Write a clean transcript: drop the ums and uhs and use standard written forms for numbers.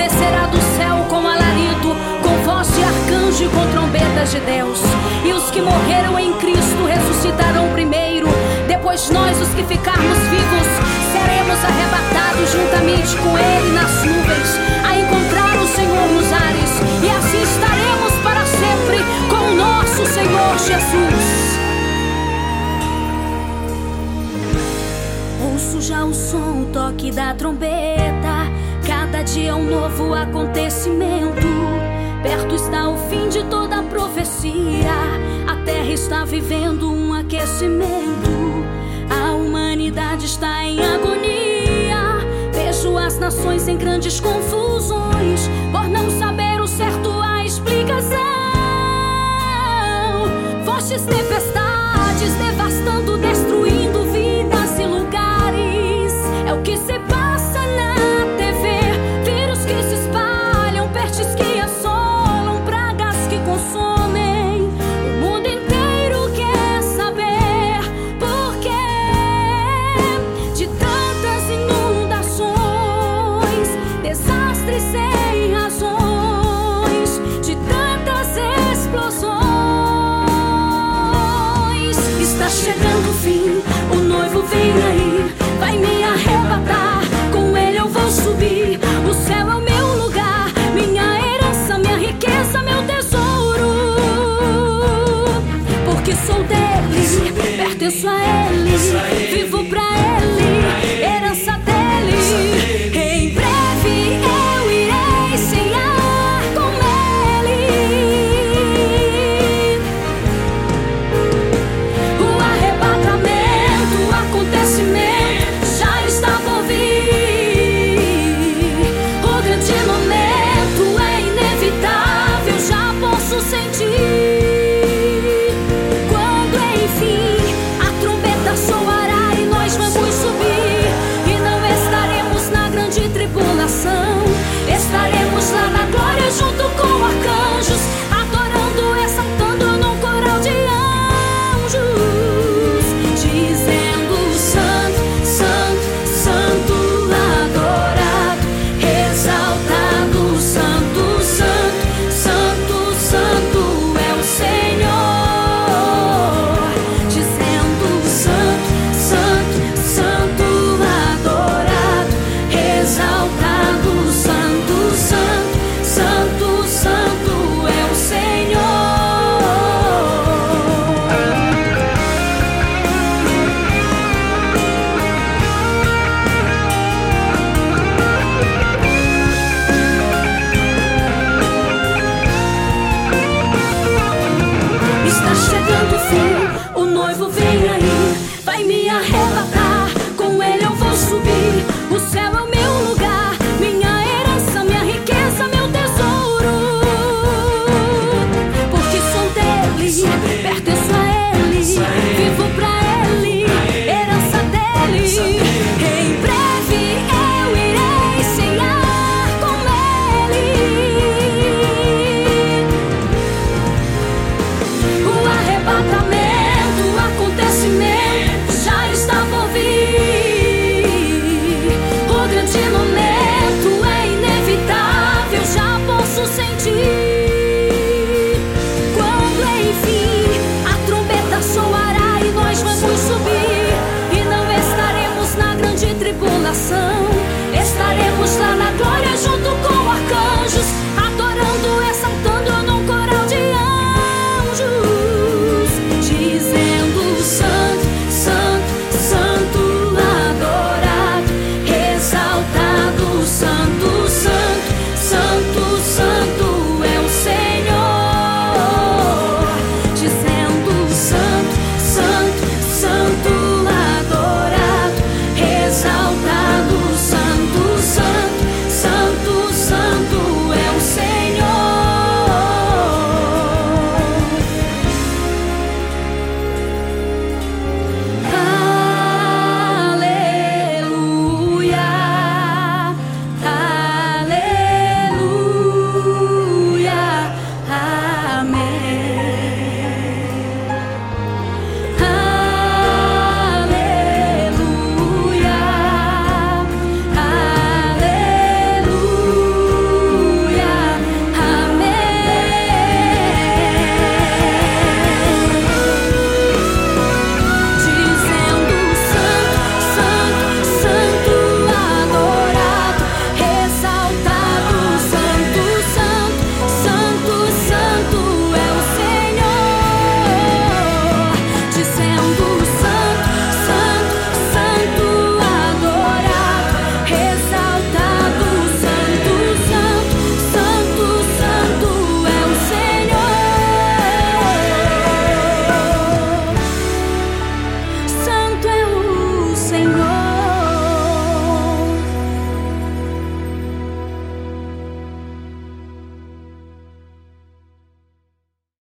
descerá do céu com alarido, com voz de arcanjo e com trombetas de Deus. E os que morreram em Cristo ressuscitarão primeiro. Depois nós, os que ficarmos vivos, seremos arrebatados juntamente com Ele nas nuvens, a encontrar o Senhor nos ares, e assim estaremos para sempre com o nosso Senhor Jesus. Ouço já o som, o toque da trombeta. Cada dia é um novo acontecimento. Perto está o fim de toda a profecia. A terra está vivendo um aquecimento. A humanidade está em agonia. Vejo as nações em grandes confusões, por não saber o certo a explicação. Fortes tempestades devastando, destruindo vidas e lugares. É o que se passa na TV. Vírus que se espalham, pestes que assolam, pragas que consomem. O mundo inteiro quer saber por quê de tantas inundações, desastres sem razões, de tantas explosões. Está chegando o fim, o noivo vem aí, vai me arrebatar, com ele eu vou subir. O céu é o meu lugar, minha herança, minha riqueza, meu tesouro. Porque sou dele, pertenço a ele, vivo pra ele, herança dele. Em breve eu irei ceiar com ele. O arrebatamento, o acontecimento já está por vir. O grande momento é inevitável, já posso sentir. Quando enfim a trombeta soará e nós vamos subir, e não estaremos na grande tribulação, estaremos lá na glória junto com arcanjos, adorando, exaltando num coral de anjos, dizendo: Santo, Santo, Santo, adorado, exaltado, Santo, Santo, Santo, Santo é o Senhor, dizendo: Santo, Santo, Santo, adorado, exaltado, Santo, Santo, Santo, Santo é o Senhor. Está chegando o fim, o noivo vem aí, vai me arrebatar, com ele eu vou subir.